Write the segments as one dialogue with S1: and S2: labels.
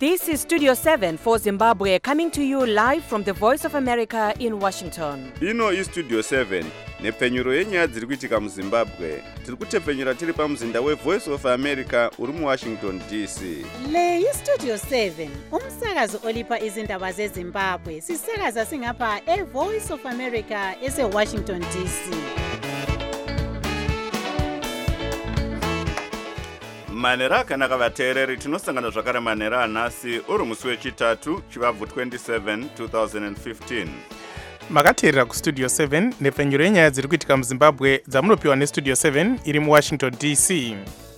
S1: This is Studio 7 for Zimbabwe, coming to you live from the Voice of America in Washington.
S2: Ino iStudio 7 nepfenyuro yenyaya dziri kuitika muZimbabwe. Tiri kutepfenyura tiri pamuzinda weVoice of America uri muWashington DC.
S3: Le iStudio 7 umsakazo olipa izindaba zeZimbabwe sisakaza singapha eVoice of America eseWashington DC.
S2: Manera akanaka vateereri, tinosangana zvakare manera anhasi uri musi wechitatu chivabvu 27 2015.
S4: Makateerera kuStudio 7 nepfenyuro yenyaya dziri kuitika muZimbabwe dzamunopiwa neStudio 7 iri muWashington DC.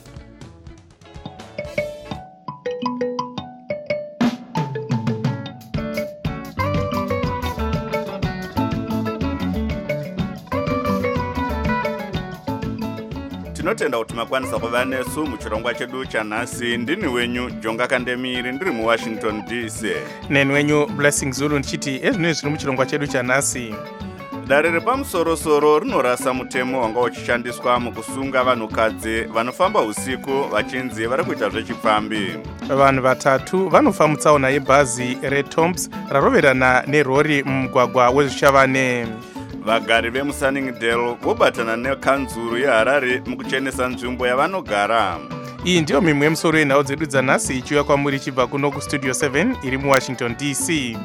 S2: Tinotenda kuti makwanisa kuva nesu muchirongwa chedu chanhasi. Ndini wenyu Jonga Kandemiri ndiri muWashington DC.
S4: Neni wenyu Blessing Zulu ndichiti ezvinoi zviri muchirongwa chedu chanhasi.
S2: Dare repamusoro-soro rinorasa mutemo wanga uchishandiswa mukusunga vanhukadzi vanofamba usiku vachinzi vari kuita zvechipfambi.
S4: Vanhu vatatu vanofa mutsaona yebhazi reTombs raroverana nerori mumugwagwa wezvichavane.
S2: Vagari vemuSunningdale vobatana nekanzuru yeHarare mukuchenesa nzvimbo yavanogara.
S4: Iyi ndiyo mimwe yemusoro yenhau dzedu dzanhasi ichiuya kwamuri chibva kuno kuStudio 7 iri muWashington DC.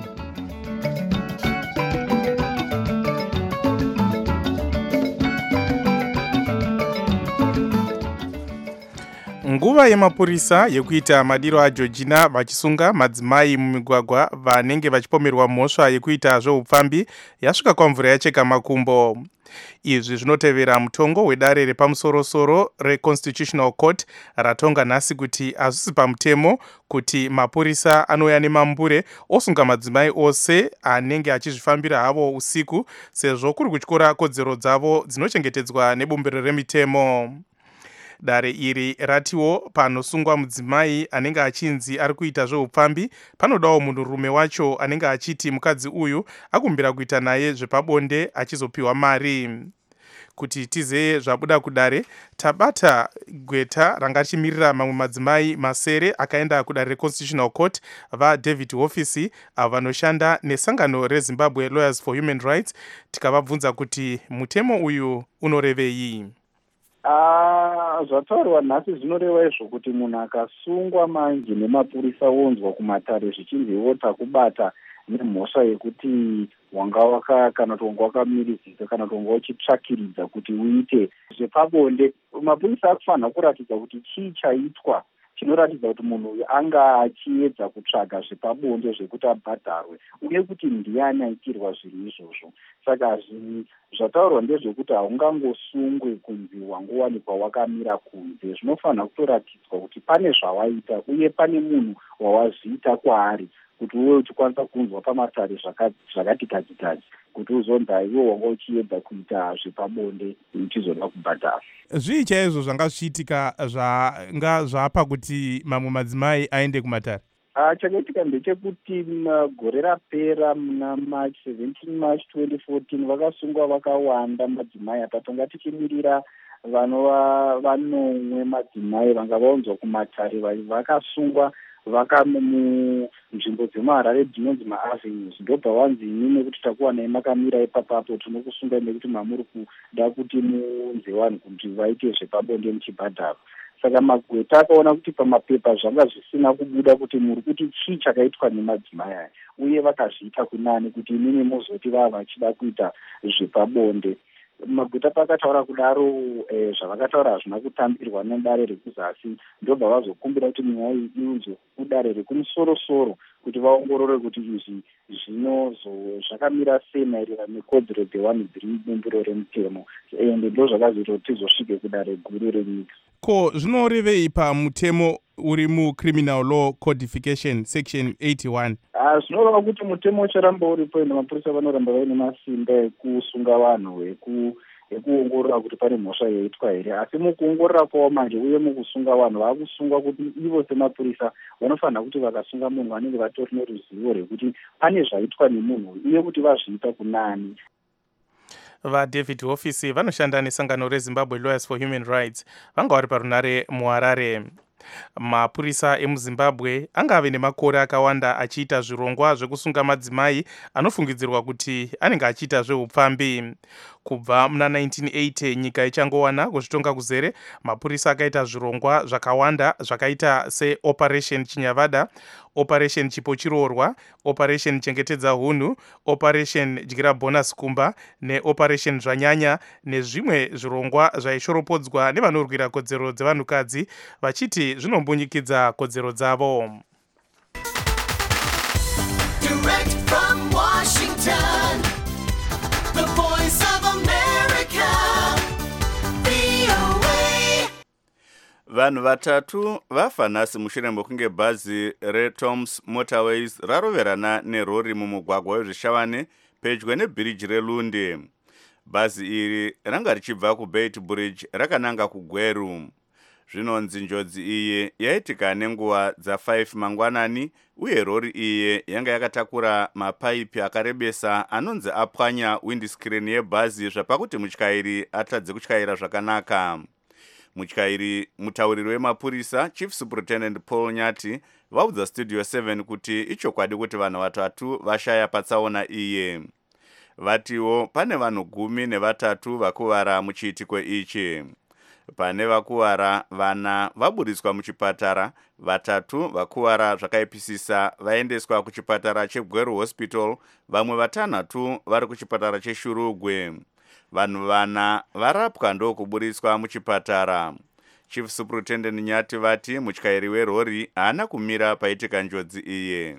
S4: Nguva yemapurisa yekuita madiro aJeorgina vachisunga madzimai mumigwagwa vanenge vachipomerwa mhosva yekuita zveupfambi yasvika kwamvura yacheka makumbo. Izvi zvinotevera mutongo wedare repamusoro-soro reConstitutional Court ratonga nhasi kuti hazvisi pamutemo kuti mapurisa anouya nemambure osunga madzimai ose anenge achizvifambira havo usiku, sezvo kuri kutyora kodzero dzavo dzinochengetedzwa nebumbiro remitemo. Dare iri ratiwo panosungwa mudzimai anenge achinzi ari kuita zveupfambi panodawo munhurume wacho anenge achiti mukadzi uyu akumbira kuita naye zvepabonde achizopiwa mari. Kuti tizeye zvabuda kudare, tabata gweta ranga richimirira mamwe madzimai masere akaenda kudare reConstitutional Court vaDavid Hofisi avo vanoshanda nesangano reZimbabwe Lawyers for Human Rights, tikavabvunza kuti mutemo uyu unorevei.
S5: Zvataurwa nhasi zvinoreva izvo kuti munhu akasungwa manje nemapurisa wonzwa kumatare zvichinzi iwo takubata nemhosva yekuti wanga kana kuti wanga wakamirizika kana kuti wanga uchitsvakiridza kuti uite zvepabonde, mapurisa akufanira kuratidza kuti chii chaitwa chinoratidza kuti munhu uyu anga achiedza kutsvaga zvepabonde zvekuti abhadharwe uye kuti ndiani aitirwa zvinhu izvozvo. Saka zvataurwa ndezvekuti haungangosungwe kunzi wangowanikwa wakamira kunze. Zvinofanira kutoratidzwa kuti pane zvawaita uye pane munhu wawazviita kwaari kuti uwe uchikwanisa kunzwa pamatare zvakati kadzi kuti uzonzi iwe wanga uchiedza kuita zvepabonde uchizoda kubhadhara.
S4: Zvii chaizvo zvanga zvichiitika zvanga zvapa kuti mamwe madzimai aende kumatare?
S5: Chakaitika ndechekuti gore rapera muna March 17 March 2014 vakasungwa vakawanda madzimai apa tonga tichimirira vanomwe madzimai vanga vaunzwa kumatare vakasungwa munzvimbo dzemuHarare dzinonzi maAvenues. Ndobva vanzi inini kuti takuwanai makamira ipapapo tinokusungai nekuti mamuri kuda kuti muunze vanhu kuti vaite zvepabonde muchibhadharo. Saka magweta akaona kuti pamapepa zvanga zvisina kubuda kuti muri kuti chii chakaitwa nemadzimai aya uye vakazviita kunani kuti inini muzoti vava vachida kuita zvepabonde. Magweta pakataura kudaro zvavakataura hazvina kutambirwa nedare rekuzasi. Ndobva vazokumbira kuti nyaya iyi iunzwe kudare rekumusoro-soro kuti vaongorore kuti izvi zvakamira sei maererano nekodzero dzevanhu dziri mubumbiro remutemo, ende ndo zvakazoita kuti tizosvike kudare guru renyika.
S4: Ko zvinorevei pamutemo uri muCriminal Law Codification Section 81?
S5: Zvinoreva kuti mutemo ucharamba uripo ende mapurisa vanoramba vaine masimba ekusunga vanhu ekuongorora kuti pane mhosva yaitwa here. Asi mukuongorora kwavo manje uye mukusunga vanhu vakusungwa kuti ivo semapurisa vanofanira kuti vakasunga munhu vanenge vatori neruzivo rwekuti pane zvaitwa nemunhu uye kuti vazviita kunani.
S4: VaDavid Hofisi vanoshanda nesangano reZimbabwe Lawyers for Human Rights vanga vari parunare muHarare. Mapurisa emuZimbabwe angave nemakore akawanda achiita zvirongwa zvekusunga madzimai anofungidzirwa kuti anenge achiita zveupfambi. Kubva muna 1980 nyika ichangowana kuzvitonga kuzere, mapurisa akaita zvirongwa zvakawanda zvakaita seOperation Chinyavada, Operation Chipo Chiroorwa, Operation Chengetedza Hunhu, Operation Dyira Bonus Kumba neOperation Zvanyanya, nezvimwe zvirongwa zvaishoropodzwa nevanorwira kodzero dzevanhukadzi vachiti zvinombunyikidza kodzero dzavo.
S6: Direct from Washington, the voice of America, VOA.
S2: Vanhu vatatu vafa nhasi mushure mekunge bhazi reToms Motorways raroverana nerori mumugwagwa wezvishavane pedyo nebhiriji reLunde. Bhazi iri ranga richibva kuBeit Bridge rakananga kuGweru. Zvinonzi njodzi iyi yaitika nenguva dza5 mangwanani, uye rori iyi yanga yakatakura mapaipi akarebesa anonzi apwanya windscreen yebhazi zvapakuti mutyairi atadze kutyaira zvakanaka. Mutauriri wemapurisa Chief Superintendent Paul Nyati vaudza Studio 7 kuti ichokwadi kuti vanhu vatatu vashaya patsaona iye. Vatiwo pane vanhu 13 vakuvara muchiitiko ichi. Pane vakuvara 4 vaburiswa muchipatara, 3 vakuvara zvakaipisisa vaendeswa kuchipatara cheGweru Hospital, vamwe 5 vari kuchipatara cheShurugwe. Vanhu 4 varapwa ndokuburiswa muchipatara. Chief Superintendent Nyati vati mutyairi werori haana kumira paitika njodzi iye.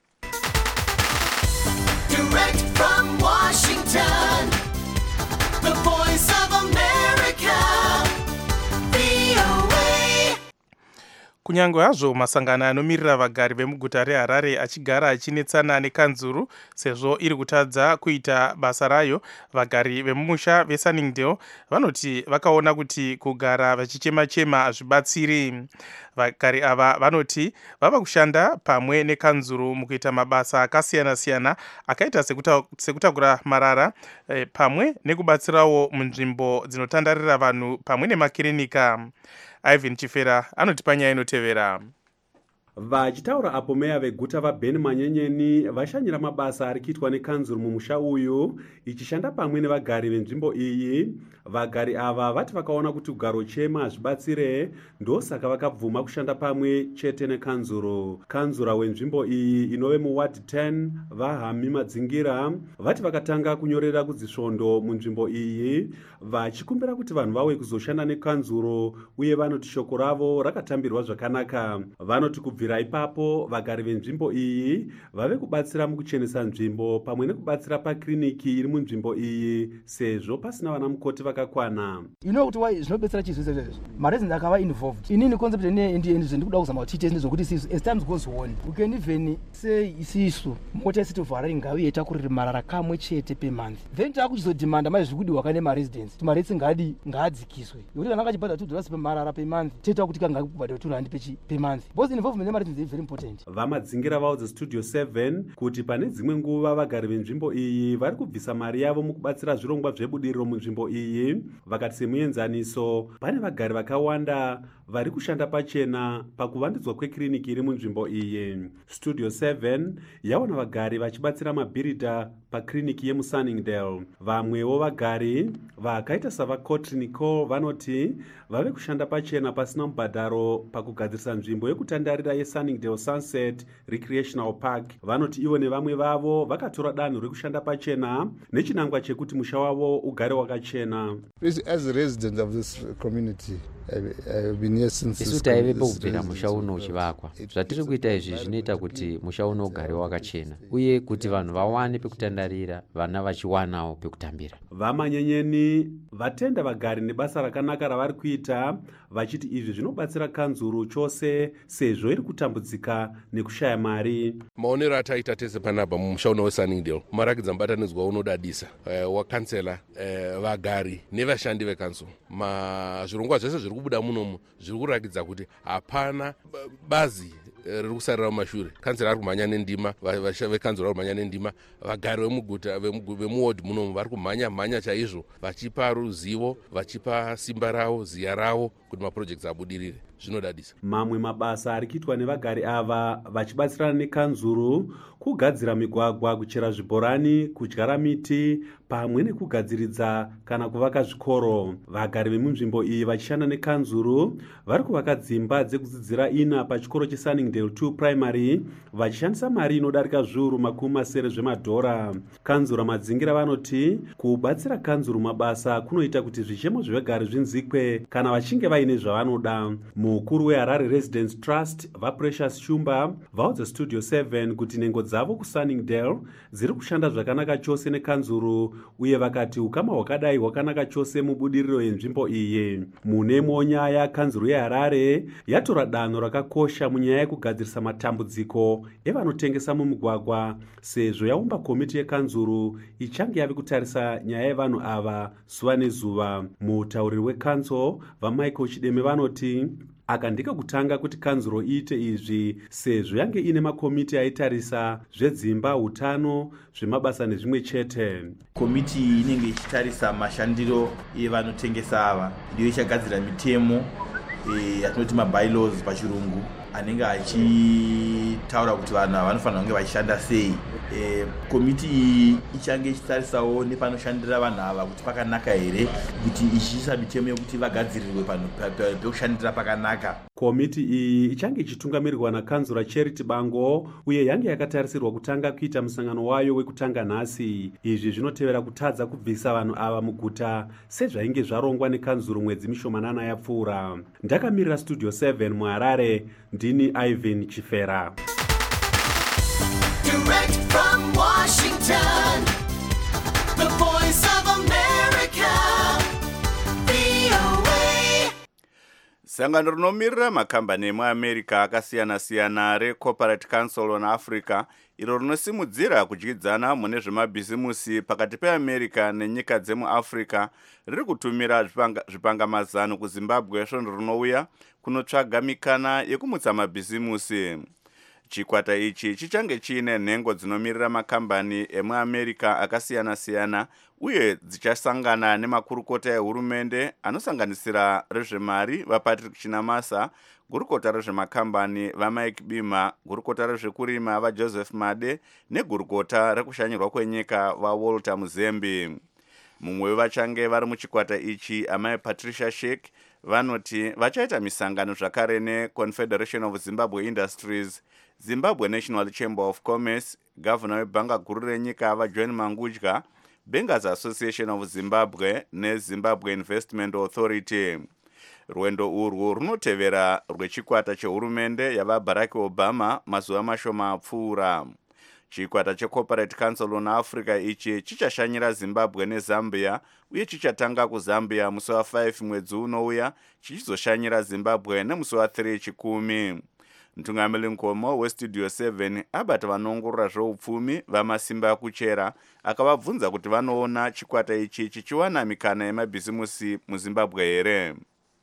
S6: Direct from Washington, the voice of America, VOA.
S4: Kunyange hazvo masangano anomirira vagari vemuguta reHarare achigara achinetsana nekanzuru sezvo iri kutadza kuita basa rayo, vagari vemumusha veSunningdale vanoti vakaona kuti kugara vachichema-chema hazvibatsiri. Vagari ava vanoti vava kushanda pamwe nekanzuru mukuita mabasa akasiyana-siyana akaita sekutakura marara, pamwe nekubatsirawo munzvimbo dzinotandarira vanhu pamwe nemakirinika. Ivan Chifera anotipa nyaya inotevera.
S7: Vachitaura apo meya veguta vaBen Manyenyeni vashanyira mabasa ari kuitwa nekanzuru mumusha uyu ichishanda pamwe nevagari venzvimbo iyi. Vagari ava vati vakaona kuti kugaro chema hazvibatsire, ndosaka vakabvuma kushanda pamwe chete nekanzuru. Kanzura wenzvimbo iyi inove muward 10 Vahami Madzingira vati vakatanga kunyorera kudzisvondo munzvimbo iyi vachikumbira kuti vanhu vauye kuzoshanda nekanzuru, uye vanoti shoko ravo rakatambirwa zvakanaka. Vanoti kubvira ipapo vagari venzvimbo iyi vave kubatsira mukuchenesa nzvimbo pamwe nekubatsira pakiriniki iri munzvimbo iyi sezvo pasina vana mukoti vakakwana.
S8: Kuti why zvinobetsera chizvo mareasons akava involved. Inini concept ndikuda kuzama kuti tiite nezvokuti as times goes on we can even say isisu mota city of Harare ngauye itakurira marara kamwe chete per month, then takuchizodimanda mai zvikudiwa kane maresidents kuti maretsi ngaadzikiswe, nekuti kana kachibhadha $2 per marara per month teta kuti kanga kubhadha $200 per month, because involvement yemaresidents is very important.
S7: Vamadzingira vaudza Studio 7 kuti pane dzimwe nguva vagari venzvimbo iyi vari kubvisa mari yavo mukubatsira zvirongwa zvebudiriro munzvimbo iyi. Vakati semuenzaniso pane vagari vakawanda vari kushanda pachena pakuvandudzwa kwekiriniki iri munzvimbo iyi. Studio 7 yaona vagari vachibatsira mabhiridha pakiriniki yemuSunningdale. Vamwewo vagari vakaita savaCotri Nicole vanoti vave kushanda pachena pasina mubhadharo pakugadzirisa nzvimbo yekutandarira yeSunningdale Sunset Recreational Park. Vanoti ivo nevamwe vavo vakatora danho rekushanda pachena nechinangwa chekuti musha wavo ugare wakachena.
S9: As a resident of this community,
S10: isu taivepo kubvira musha uno uchivakwa. Zvatiri kuita izvi zvinoita kuti musha uno ugare wakachena, uye kuti vanhu vawane pekutandarira, vana vachiwanawo pekutambira.
S7: Vamanyenyeni vatenda vagari nebasa rakanaka ravari kuita, vachiti izvi zvinobatsira kanzuru chose sezvo iri kutambudzika nekushaya mari.
S11: Maonero ataita tese panapa mumusha uno weSunningdale marakidza mubatanidzwa unodadisa wakansela, vagari nevashandi vekanzuru. Zvirongwa zvese zviri kubuda munomu zviri kurakidza kuti hapana bazi riri kusarira mumashure. Kansela ari kumhanya nendima, vekanzuro vari kumhanya nendima, vagari vemuguta vemuward munomu vari kumhanya chaizvo, vachipa ruzivo, vachipa simba ravo, ziya ravo kuti mapurojekti abudirire. zvinodadisa.
S7: Mamwe mabasa ari kuitwa nevagari ava vachibatsirana nekanzuru kugadzira migwagwa, kuchera zvibhorani, kudyara miti pamwe nekugadziridza kana kuvaka zvikoro. Vagari vemunzvimbo iyi vachishanda nekanzuru vari kuvaka dzimba dzekudzidzira ina pachikoro cheSunningdale 2 Primary vachishandisa mari inodarika zviuru makumi masere zvemadhora. Kanzura madzingira vanoti kubatsira kanzuru mabasa kunoita kuti zvichemo zvevagari zvinzikwe kana vachinge vaine zvavanoda. Mukuru weHarare Residence Trust vaPrecious Shumba vaudza Studio 7 kuti nhengo dzavo kuSunningdale dziri kushanda zvakanaka chose nekanzuru uye vakati ukama hwakadai hwakanaka chose mubudiriro yenzvimbo iyi. Munemwo nyaya, kanzuru yeHarare yatora danho rakakosha munyaya yekugadzirisa matambudziko evanotengesa mumigwagwa sezvo yaumba komiti yekanzuru ichange yave kutarisa nyaya yevanhu ava zuva nezuva. Mutauriri wekanzuro vaMichael Chideme vanoti aka ndiko kutanga kuti kanzuro iite izvi sezvo yange ine makomiti aitarisa zvedzimba, utano, zvemabasa nezvimwe chete.
S12: Komiti inenge ichitarisa mashandiro evanotengesa ava ndiyo ichagadzira mitemo yatinoti mabylaws pachirungu anenge achitaura kuti vanhu vanofanira kunge vachishanda sei. Komiti iyi ichange ichitarisawo nepanoshandira vanhu ava kuti pakanaka here, kuti ichiisa mitemo yekuti vagadzirirwe pekushandira pakanaka.
S7: Komiti iyi ichange ichitungamirirwa nakanzura Charity Bango uye yange yakatarisirwa kutanga kuita musangano wayo wekutanga nhasi. Izvi zvinotevera kutadza kubvisa vanhu ava muguta sezvainge zvarongwa nekanzuro mwedzi mishomanana yapfuura. Ndakamirira Studio 7 muHarare, ndini Ivan Chifera.
S6: Direct from Washington, the voice of America, VOA.
S2: Sangano rinomirira makambani emuAmerica akasiyana-siyana reCorporate Council on Africa iro rinosimudzira kudyidzana mune zvemabhizimusi pakati peAmerica nenyika dzemuAfrica riri kutumira zvipangamazano kuZimbabwe svondo rinouya kunotsvaga mikana yekumutsa mabhizimusi. Chikwata ichi chichange chiine nhengo dzinomirira makambani emuAmerica akasiyana-siyana uye dzichasangana nemakurukota ehurumende anosanganisira rezvemari vaPatrick Chinamasa, gurukota rezvemakambani vaMike Bima, gurukota rezvekurima vaJoseph Made negurukota rekushanyirwa kwenyika vaWalter Muzembi. Mumwe vachange vari muchikwata ichi amai Patricia Sheik vanoti vachaita misangano zvakare neConfederation of Zimbabwe Industries, Zimbabwe National Chamber of Commerce, Governor webhanga guru renyika vaJohn Mangudya, Bankers Association of Zimbabwe neZimbabwe Investment Authority. Rwendo urwu runotevera rwechikwata chehurumende yavaBarack Obama mazuva mashoma apfuura. Chikwata cheCorporate Council on Africa ichi chichashanyira Zimbabwe neZambia uye chichatanga kuZambia musi wa5 mwedzi unouya chichizoshanyira Zimbabwe nemusi wa3 chikumi. Mtungamiri Nkomo weStudio 7 abata vanongorora zveupfumi vamasimba kuchera akavabvunza kuti vanoona chikwata ichi chichiwana mikana yemabhizimusi muZimbabwe here.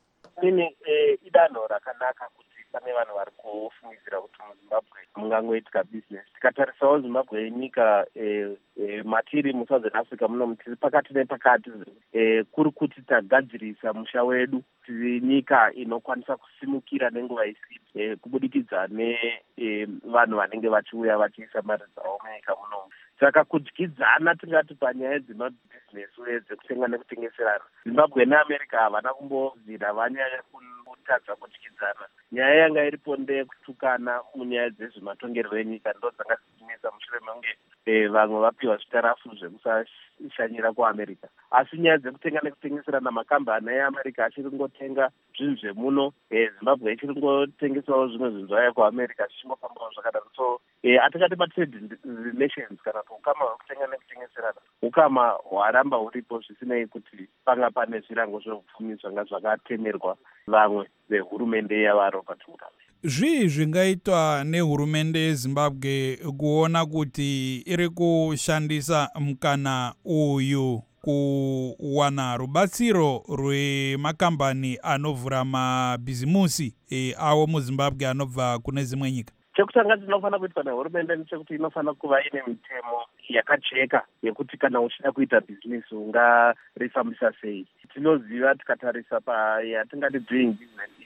S13: Idanho rakanaka kuti pane vanhu vari kufungidzira kuti muZimbabwe mungangoitika business. Tikatarisawo Zimbabwe nyika matiri muSouthern Africa muno tiri pakati nepakati, kuri kuti tagadzirisa musha wedu tiri nyika inokwanisa kusimukira nenguva isipi kubudikidza nevanhu vanenge vachiuya vachiisa mari dzavo munyika muno. Saka kudyidzana tingati panyaya dzemabhizinesi uye dzekutenga nekutengeserana, Zimbabwe neAmerica havana kumbobvira vanyaya kutadza kudyidzana. Nyaya yanga iripo ndeyekutukana munyaya dzezvematongerero enyika ndo dzanga dzichinetsa mushure mekunge vamwe vapiwa zvitarafu zvekusashanyira kuAmerica. Asi nyaya dzekutenga nekutengeserana, makambani eAmerica achiri kungotenga zvinhu zvemuno, Zimbabwe ichiri kungotengesawo zvimwe zvinhu zvayo kuAmerica zvichingofambawo zvakadaro. So hatingati matrade relations kana kuti ukama hwekutenga nekutengeserana ukama hwaramba huripo zvisinei kuti panga pane zvirango zvehupfumi zvanga zvakatemerwa vamwe vehurumende yavari pamunyika.
S14: Zvii zvingaitwa nehurumende yeZimbabwe kuona kuti iri kushandisa mukana uyu kuwana rubatsiro rwemakambani anovhura mabhizimusi avo muZimbabwe anobva kune dzimwe nyika?
S13: Chekutanga chinofanira kuitwa nehurumende ndechekuti inofanira kuva ine mitemo yakajeka yekuti kana uchida kuita bhizinesi ungarifambisa sei. Tinoziva tikatarisa payatingati doing business index,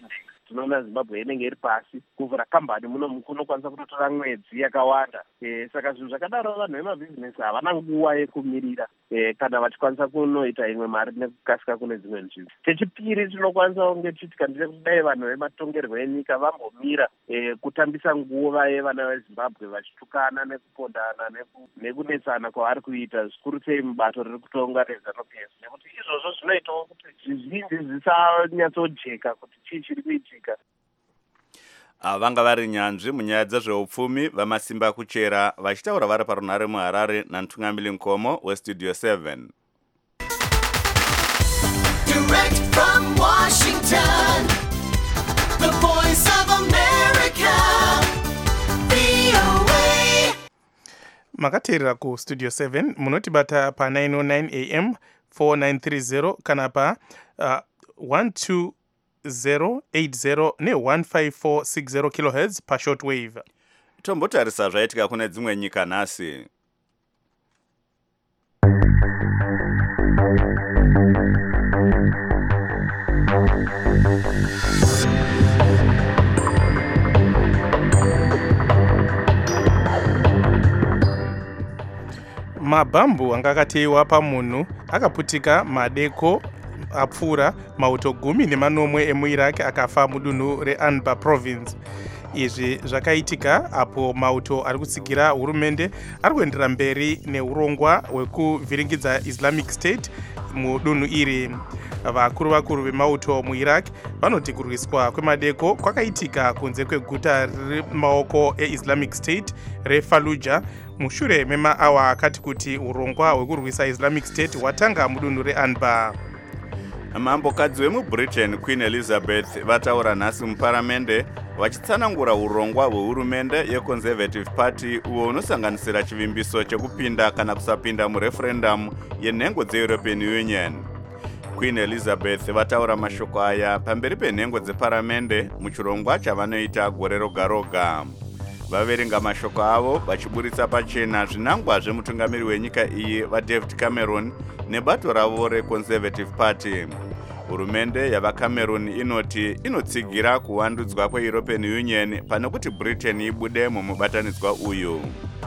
S13: tinoona zimbabwe inenge iri pasi. Kuvhura kambani muno kunokwanisa kutotora mwedzi yakawanda. Saka zvinhu zvakadaro vanhu vemabhizinesi havana nguva yekumirira kana vachikwanisa kunoita imwe mari nekukasika kune dzimwe nzvimbo. Chechipiri tinokwanisa kunge tichiti kandire kudai vanhu vematongerwo enyika vambomira kutambisa nguva yevana vezimbabwe vachitukana nekupondana nekunetsana kwavari kuita zvikuru sei mubato riri kutonga reZANU-PF, nekuti izvozvo zvinoitawo kuti zvizhinji zvisanyatsojeka kuti chii chiri kuitika.
S2: Vanga vari nyanzvi munyaya dzezveupfumi vamasimba kuchera vachitaura vari parunhare muHarare naNtungamiri Nkomo weStudio 7.
S6: Direct from Washington, the voice of America, VOA.
S4: Makateerera kuStudio 7 munotibata pa909 AM 4930 kana pa 12080 ne15460 kHz pashortwave.
S2: Tombotarisa zvaitika kune dzimwe nyika nhasi.
S4: Mabhambu anga akateiwa pamunhu akaputika madeko apfuura mauto 10 emuIraq akafa mudunhu reAnbar province. Izvi zvakaitika apo mauto ari kutsigira hurumende ari kuendera mberi neurongwa hwekuvhiringidza Islamic State mudunhu iri. Vakuru vemauto muIraq vanoti kurwiswa kwemadeko kwakaitika kunze kweguta riri maoko eIslamic State reFallujah mushure memaawa akati kuti urongwa hwekurwisa Islamic State hwatanga mudunhu reAnbar.
S2: Mambokadzi wemuBritain Queen Elizabeth vataura nhasi muparamende vachitsanangura urongwa hwehurumende yeConservative Party uwo unosanganisira chivimbiso chekupinda kana kusapinda mureferendum yenhengo dzeEuropean Union. Queen Elizabeth vataura mashoko aya pamberi penhengo dzeparamende muchirongwa chavanoita gore roga roga. Vaverenga mashoko avo vachiburitsa pachena zvinangwa zvemutungamiri wenyika iyi vaDavid Cameron nebato ravo reConservative Party. Hurumende yavaCameron inoti inotsigira kuwandudzwa kweEuropean Union pane kuti Britain ibude mumubatanidzwa uyu.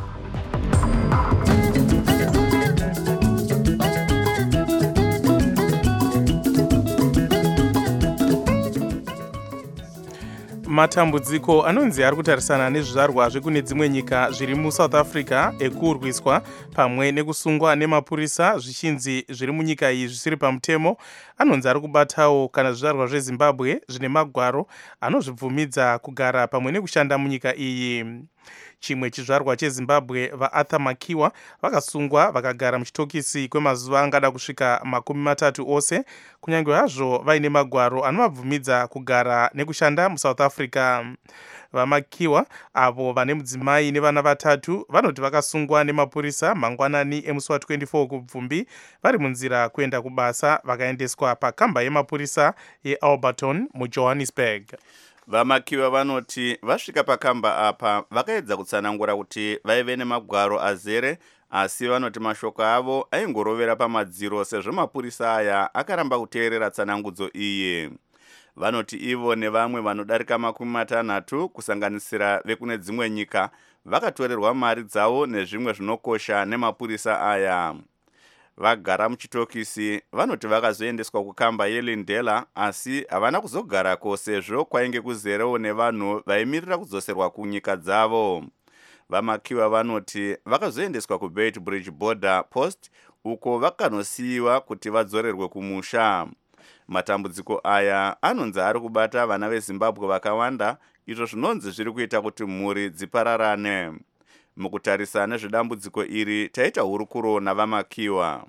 S4: Matambudziko anonzi ari kutarisana nezvizvarwa zvekune dzimwe nyika zviri muSouth Africa ekurwiswa pamwe nekusungwa nemapurisa zvichinzi zviri munyika iyi zvisiri pamutemo anonzi ari kubatawo kana zvizvarwa zveZimbabwe zvine magwaro anozvibvumidza kugara pamwe nekushanda munyika iyi. Chimwe chizvarwa cheZimbabwe vaArthur Makiwa vakasungwa vakagara muchitokisi kwemazuva angada kusvika 30 ose kunyange hazvo vaine magwaro anovabvumidza kugara nekushanda muSouth Africa. VaMakiwa avo vane mudzimai nevana vatatu vanoti vakasungwa nemapurisa mangwanani emusi wa24 kubvumbi vari munzira kuenda kubasa vakaendeswa pakamba yemapurisa yeAlberton muJohannesburg.
S2: VaMakiwa vanoti vasvika pakamba apa vakaedza kutsanangura kuti vaive nemagwaro azere asi vanoti mashoko avo aingorovera pamadziro sezvo mapurisa aya akaramba kuteerera tsanangudzo iyi. Vanoti ivo nevamwe vanodarika 60 kusanganisira vekune dzimwe nyika vakatorerwa mari dzavo nezvimwe zvinokosha nemapurisa aya. Vagara muchitokisi vanoti vakazoendeswa kukamba yeLindela asi havana kuzogarako sezvo kwainge kuzerewo nevanhu vaimirira kudzoserwa kunyika dzavo. VaMakiwa vanoti vakazoendeswa kuBeitbridge Border Post uko vakanosiyiwa kuti vadzorerwe kumusha. Matambudziko aya anonzi ari kubata vana veZimbabwe vakawanda izvo zvinonzi zviri kuita kuti mhuri dzipararane. Mukutarisa nezvedambudziko iri taita hurukuro navaMakiwa.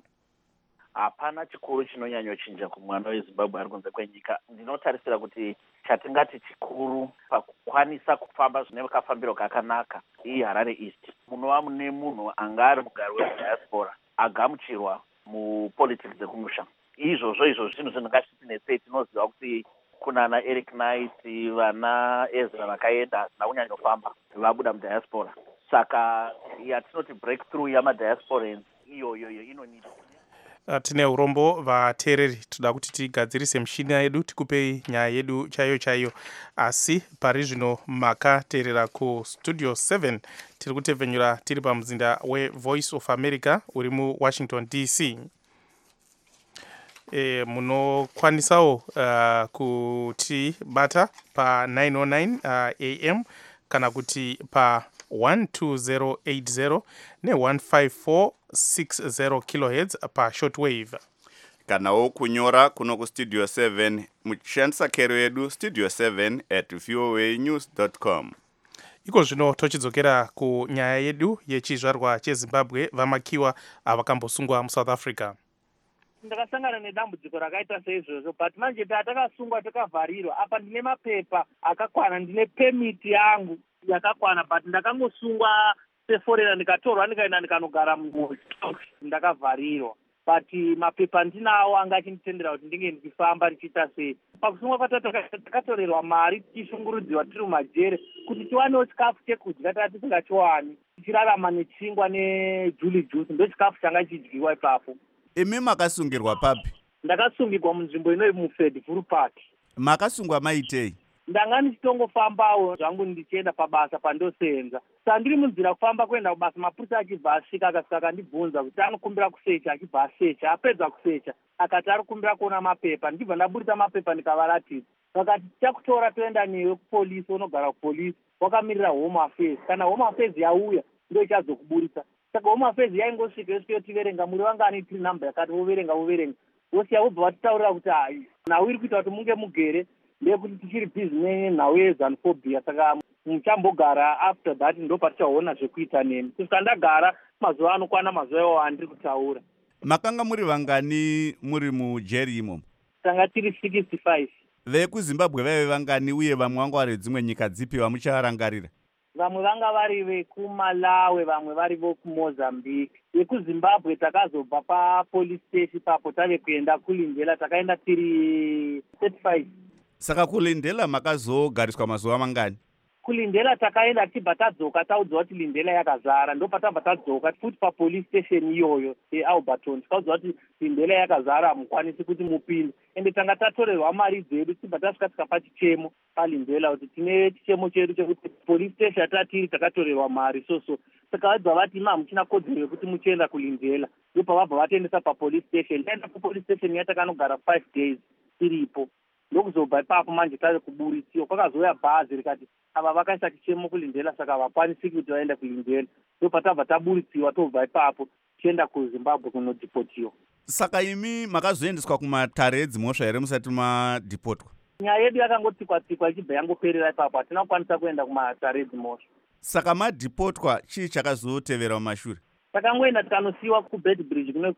S15: Hapana chikuru chinonyanyochinja kumwana weZimbabwe ari kunze kwenyika. Ndinotarisira kuti chatingati chikuru pakukwanisa kufamba zvine kafambiro kakanaka iHarare East. Munova mune munhu anga ari mugari wediaspora agamuchirwa mupolitics dzekumusha. Izvozvo zvinhu zvinongasvitinetsei tinoziva kuti kunana Eric Knight vana Ezra vakaenda hasina kunyanyofamba vabuda mudiaspora. Saka yatinoti breakthrough yamadiasporans iyoyo inonida.
S4: tine urombo vateereri toda kuti tigadzirise mishina yedu tikupei nyaya yedu chaiyo asi pari zvino makateerera kustudio 7 tiri kutevhenyura tiri pamuzinda wevoice of America uri muWashington DC. Munokwanisawo kutibata pa 909 AM kana kuti pa 12080 ne15460 kilohertz pa shortwave.
S2: Kanawo kunyora kuno ku studio 7 muchishandisa kero yedu studio7@voanews.com.
S4: Iko zvino tochidzokera kunyaya yedu yechizvarwa cheZimbabwe vamakiwa avakambosungwa muSouth Africa.
S16: Ndakasangana nedambudziko rakaita seizvozvo but manje takasungwa takavharirwa apa ndine mapepa akakwana ndine permit yangu yakakwana but ndakangosungwa seforera ndikatorwa ndikaenda ndikanogara ndakavharirwa but mapepa ndinawo anga achinitendera kuti ndinge ndichifamba ndichiita sei. Pakusungwa kwatakatorerwa mari tichishungurudziwa tiri mumajere kuti tiwanewo chikafu chekudya tanga tisingachiwani tichirarama nechingwa nejuli juice ndo chikafu changa chidyiwa ipapo.
S2: Imi makasungirwa papi?
S16: Ndakasungirwa munzvimbo inoyi muFedvuru Park.
S2: Makasungwa maitei?
S16: Ndanga ndichitongofambawo zvangu ndichienda pabasa pandosenza. Sandiri munzira kufamba kuenda kubasa mapurisa achibva asvika akasvika akandibvunza kuti anokumbira kusecha achibva asecha apedza kusecha akati ari kumbira kuona mapepa ndibva ndaburisa mapepa ndikavaratidza vakati tichakutora toenda newe kupolisi unogara kupolisi wakamirira home affairs kana home affairs yauya ndo ichazokuburisa. Saka home affairs yaingosvika yosvika yotiverenga muri vangani tiri namba yakati voverenga vosiya vobva vatitaurira kuti hai nhau iri kuita kuti munge mugere ndeyekuti tichiri busy nenhau yezanophobia saka muchambogara after that ndo patichaona zvekuita nemi kusvika ndagara mazuva anokwana mazuva iwawo andiri kutaura.
S2: Makanga muri vangani muri mujeri imomo?
S16: Tanga tiri 65.
S2: VekuZimbabwe vaive vangani uye vamwe vanga vari dzimwe nyika dzipi vamucharangarira?
S16: Vamwe vanga vari vekuMalawi vamwe vari vokuMozambique. VekuZimbabwe takazobva papolice station papo tave kuenda kuLindela takaenda tiri 35.
S2: Saka kuLindela makazogariswa mazuva mangani?
S16: kuLindela takaenda tibva tadzoka taudzwa kuti Lindela yakazara ndopatabva tadzoka futi papolice station iyoyo yeAlberton tikaudzwa kuti Lindela yakazara hamukwanisi kuti mupinde ende tanga tatorerwa mari dzedu tibva tasvika tikapa chichemo paLindela kuti tine chichemo chedu chekuti police station yatatiri takatorerwa mari so saka vabva vati hamuchina kodzero yekuti muchienda kuLindela ndobva vabva vatiendesa papolice station taenda kupolice station yatakanogara 5 days tiripo ndokuzobva ipapo manje tave kuburisiwa kwakazouya bhazi rikati ava vakaisa chichemo kuLindela saka havakwanisi kuti vaenda kuLindela ndobva tabva taburisiwa tobva ipapo tichienda kuZimbabwe kunodhipotiwa.
S2: Saka imi makazoendeswa kumatare edzimhosva here musati madhipotwa?
S16: Nyaya yedu yakangotsikwa-tsikwa ichibva yangoperera ipapo hatina kukwanisa kuenda kumatare edzimhosva.
S2: Saka madhipotwa chii chakazotevera mumashure?
S16: Takangoenda tikanosiyiwa kuBedbridge kune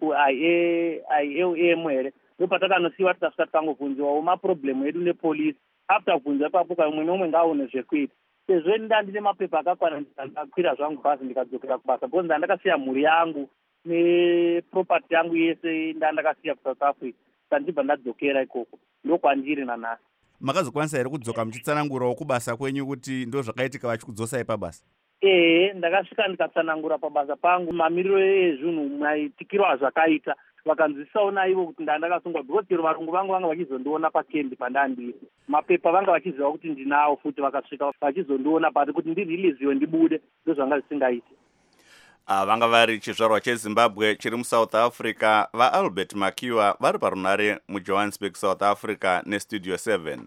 S16: kuIAM here ndopatakanosiyiwa tikasvika tikangobvunziwawo maproblemu edu nepolisi after kubvunzwa ipapo kamwe nomwe ngaone zvekuita sezvo ndandine mapepa akakwana ndikakwira zvangu bhazi ndikadzokera kubasa because ndandakasiya mhuri yangu neproperty yangu yese ndandakasiya kuSouth Africa saka ndibva ndadzokera ikoko ndokwandiri nanhasi.
S2: Makazokwanisa here kudzoka muchitsanangurawo kubasa kwenyu kuti ndo zvakaitika vachikudzosai pabasa?
S16: Ndakasvika ndikatsanangura pabasa pangu mamiriro ezvinhu maitikirwa zvakaita vakanzivisawo naivo kuti ndandakasungwa because chero varungu vangu vanga vachizondiona pakembi pandandiri mapepa vanga vachiziva kuti ndinawo futi vakasvika vachizondiona but kuti ndiriliziwe ndibude ndozvanga zvisingaiti.
S2: Vanga vari chizvarwa cheZimbabwe chiri muSouth Africa vaAlbert Makiwa vari parunare muJohannesburg South Africa nestudio 7.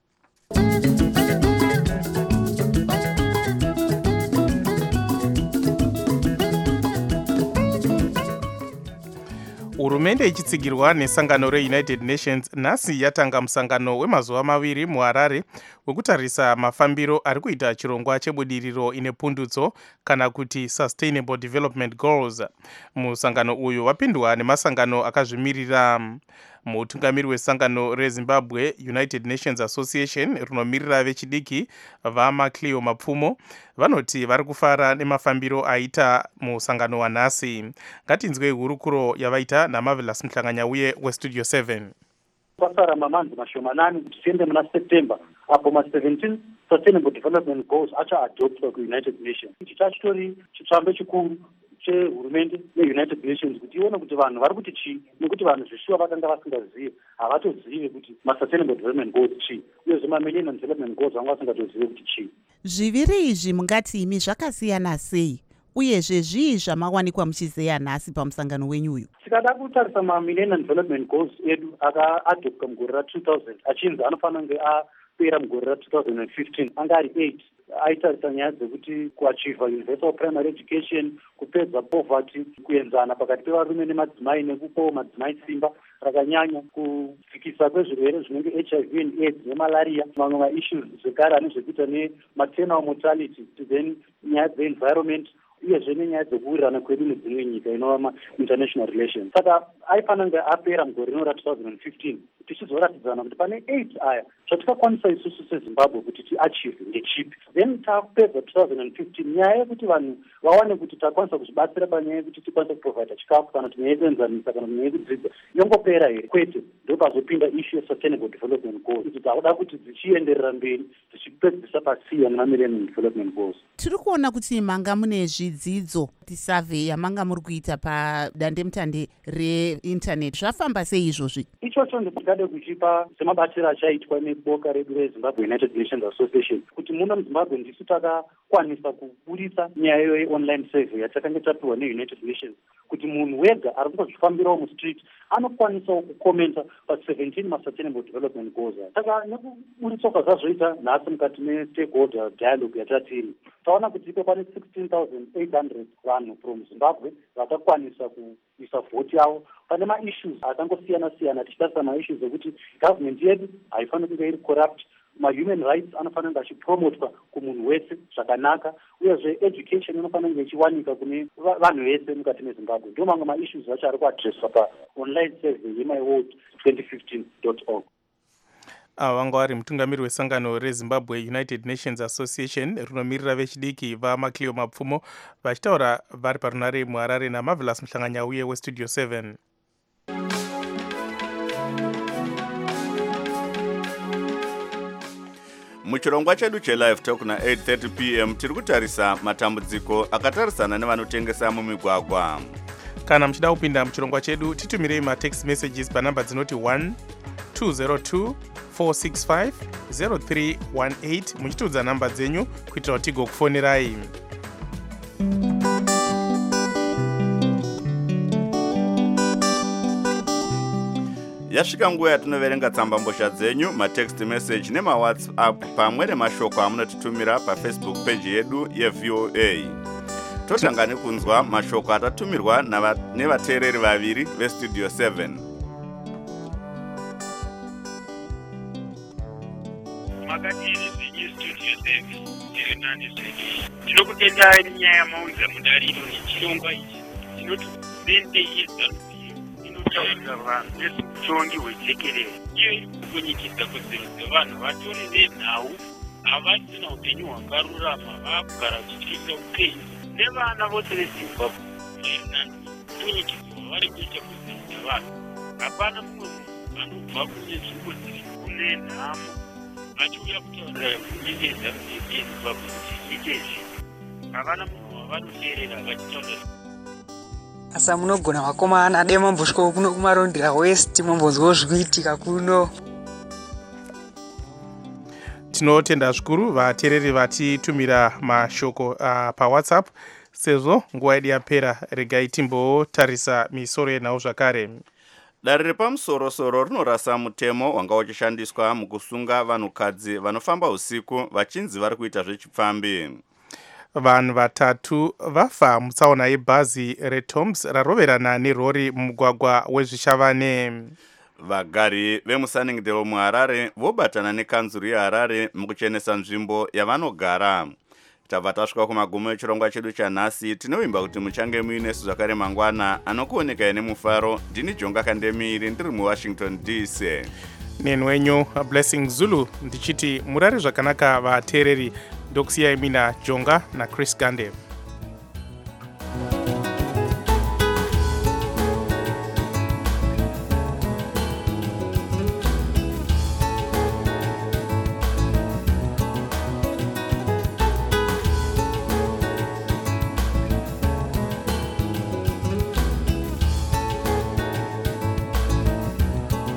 S4: Hurumende ichitsigirwa nesangano reUnited Nations nhasi yatanga musangano wemazuva maviri muHarare wekutarisa mafambiro ari kuita chirongwa chebudiriro ine pundutso kana kuti Sustainable Development Goals. Musangano uyu wapindwa nemasangano akazvimirira. Mutungamiri wesangano reZimbabwe United Nations Association rinomirira vechidiki vaMacleo Mapfumo vanoti vari kufara nemafambiro aita musangano wanhasi. Ngatinzwei hurukuro yavaita naMarvelous Mhlanganyauye westudio 7.
S17: Kwasara mamanzi mashomanani tiende muna September apo ma17 Sustainable Development Goals acha adoptwa kuUnited Nations. Ichi chachitori chitsvambe chikuru chehurumende neunited nations kuti ione kuti vanhu vari kuti chii, nekuti vanhu zvishuwa vakanga vasingazivi, havatozivi kuti masustainable development goals chii, uyezve mamillennium development goals vanga vasingatozivi kuti chii.
S3: Zviviri izvi mungati imi zvakasiyana sei, uyezve zvii zvamawanikwa muchizeya nhasi pamusangano wenyu uyu?
S17: Tikada kutarisa mamillennium development goals edu akaadopta mugore ra2000 achinzi anofanira kunge apera mugore ra2015 anga ari 8. Aitarisa nyaya dzekuti kuachievha universal primary education, kupedza poverty, kuenzana pakati pevarume nemadzimai nekupawo madzimai simba rakanyanya, kudzikisa kwezvirwere zvinenge HIV and AIDS nemalaria, mamwe maissues zvekare ane zvekuita nematernal mortality, then nyaya dzeenvironment, uyezve nenyaya dzekuwirirana kwedu nedzimwe nyika inova ma-international relations. Saka aifanira kunge apera mugore rino ra2015 tichizoratidzana kuti pane 8 aya zvatikakwanisa isusu sezimbabwe kuti tiachieve ndechipi. Then takupedza 2015 nyaya yekuti vanhu vawane kuti takwanisa kuzvibatsira panyaya yekuti tikwanisa kuprovida chikafu kana kuti nyaya yekuenzanisa kana nyaya yekudzidza yongopera here. Kwete, ndopazopinda issue yesustainable development goals kuti takuda kuti dzichienderera mberi dzichipedzisa pasiya nemamillennium development goals.
S3: Tiri kuona kuti manga mune zvidzidzo tisurvey yamanga muri kuita padandemutande reinternet, zvafamba sei izvozvi?
S17: Ichocho ndikade kuchipa semabatsiro achaitwa neboka redu reZimbabwe United Nations Association kuti muno muZimbabwe ndisu takakwanisa kuburisa nyaya yeonline survey yatakanga tapiwa neUnited Nations kuti munhu wega ari kungozvifambirawo mustreet anokwanisawo kukomenta pa17 masustainable development goals. Saka nekuburisa kwazvazoita nhasi mukati nestakeholder dialogue yatatiri taona kuti ipo pane 16,800 vanhu from Zimbabwe vakakwanisa kuisa vhoti yavo pane maissues akangosiyana-siyana, tichitarisa maissues ekuti government yedu haifaniri kunge iri corrupt, ma-human rights anofanira kunge achipromotwa kumunhu wese zvakanaka, uyezve education inofanira kunge ichiwanika kune vanhu vese mukati meZimbabwe. Ndo mamwe maissues acho ari kuadreswa paonline survey yemyworld2015.org.
S4: Vanga vari mutungamiri wesangano reZimbabwe United Nations Association rinomirira vechidiki vaMacleo Mapfumo vachitaura vari parunare muHarare naMarvelous Muhlanganyauye weStudio 7.
S2: muchirongwa chedu chelive talk na8:30 p.m. tiri kutarisa matambudziko akatarisana nevanotengesa mumigwagwa.
S4: Kana muchida kupinda muchirongwa chedu titumirei matext messages panamba dzinoti 1202 465 0318 muchitiudza namba dzenyu kuitira kuti tigokufonirai.
S2: Yasvika nguva yatinoverenga tsambambozha dzenyu, matext message nemawhatsapp pamwe nemashoko amunotitumira paFacebook page yedu yeVOA. Totanga nekunzwa mashoko atatumirwa nevateereri vaviri veStudio 7.
S18: Makatiri zenyu Studio 7 tiri nani zveki. Tinokutendai nyaya yamaudza mudariro nechirongwa ichi. Tinoti hurumende yeZambia inotaurira vanhu nezveutongi hwejekerere. Iyo iri kukunyikidza kudzivirira vanhu vatore nenhau havasina upenyu hwakarurama vaakugara vachityisa upenyu nevana vose veZimbabwe maererano nekunyikidzwa vari kuita kudzivirira vanhu. Hapana mumwe munhu anobva kune nzvimbo dziri kune nhamo vachiuya kutaurira hurumende yeZimbabwe kuti iite izvi. Havana munhu wavanoteerera vachitaurira.
S19: Asa munogona vakomana dai mambosvikawo kuno kumarondera west mambonzwawo zvikuitika kuno.
S4: Tinotenda zvikuru vateereri vatitumira mashoko paWhatsApp. Sezvo nguva yedu yapera, regai timbotarisa misoro yenhau zvakare.
S2: Dare repamusoro-soro rinorasa mutemo wanga uchishandiswa mukusunga vanhukadzi vanofamba usiku vachinzi vari kuita zvechipfambi.
S4: Vanhu vatatu vafa mutsaona yebhazi reToms raroverana nerori mumugwagwa wezvishavane.
S2: Vagari vemuSunningdale muHarare vobatana nekanzuru yeHarare mukuchenesa nzvimbo yavanogara. Tabva tasvika kumagumo echirongwa chedu chanhasi. Tinovimba kuti muchange muinesu zvakare mangwana. Anokuonekai nemufaro ndini Jonga Kandemiri ndiri muWashington DC.
S4: Nenwenyu Blessing Zulu ndichiti murare zvakanaka vateereri. Ndokusiyai mina Jonga naChris Gande.